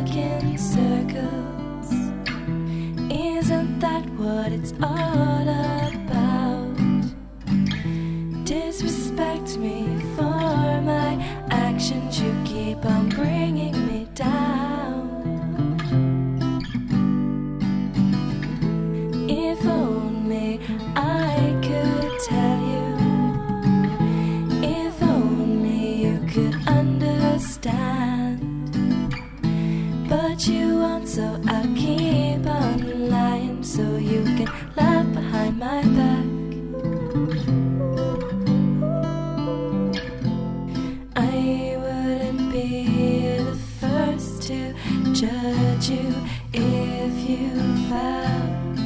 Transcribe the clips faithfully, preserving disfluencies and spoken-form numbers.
talk in circles. Isn't that what it's all about? Disrespect me for my actions, you keep on bringing me down. If only I could tell you, if only you could understand. But you won't, so I'll keep on lying so you can laugh behind my back. I wouldn't be the first to judge you if you fell.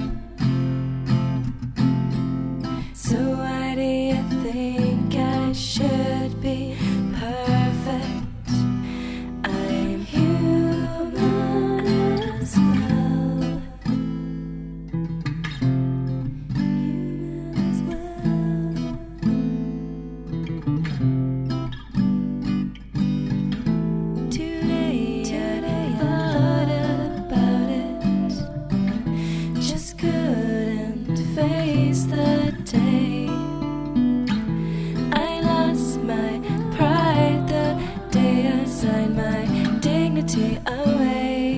So why do you think I should be perfect? I'm human as well. Human as well. Today, today I thought about it, just couldn't face the day. I lost my pride the day I signed my dignity away.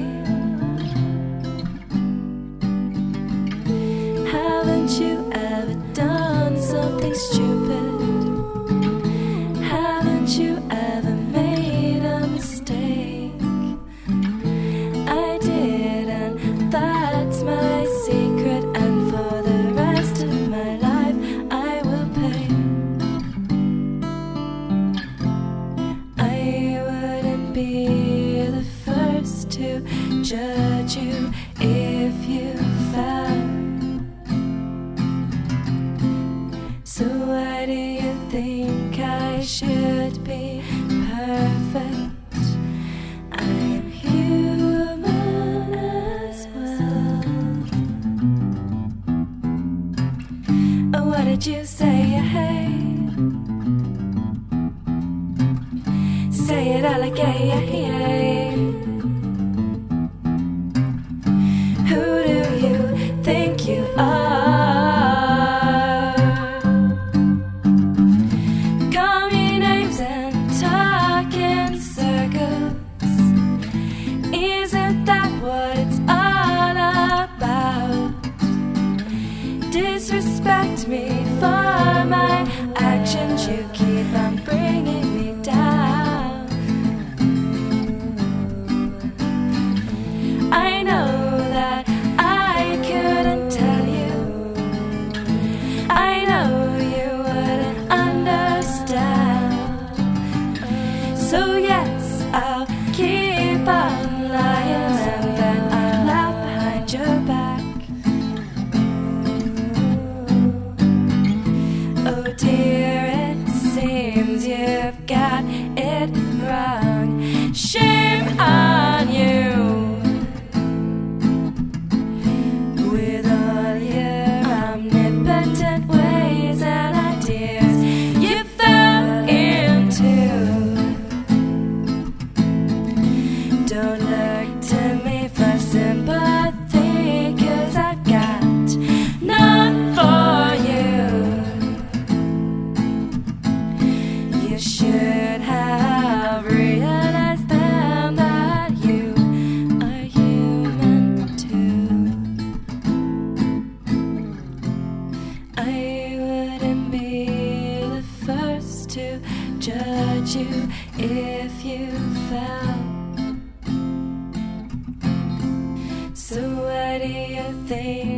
Haven't you ever done something stupid? Haven't you ever made a mistake? I did, and that's my secret, and for the rest of my life I will pay. I wouldn't be the first to judge you if you fell. So why do you think I should be perfect? I'm human as well. Oh, what did you say? Hey, say it all again. Who do you think you are? Call me names and talk in circles. Isn't that what it's all about? Disrespect me for my actions, you keep on bringing me down. I know that I couldn't tell you, I know you wouldn't understand. So yes, I'll keep on lying, and then I'll laugh behind your back. Oh dear, it seems you've got it wrong. Shame on you. With all your omnipotent ways and ideas you fell into. Don't look to me for sympathy, 'cause I've got none for you. You should have realized then that you are human too. I wouldn't be the first to judge you if you fell. So why do you think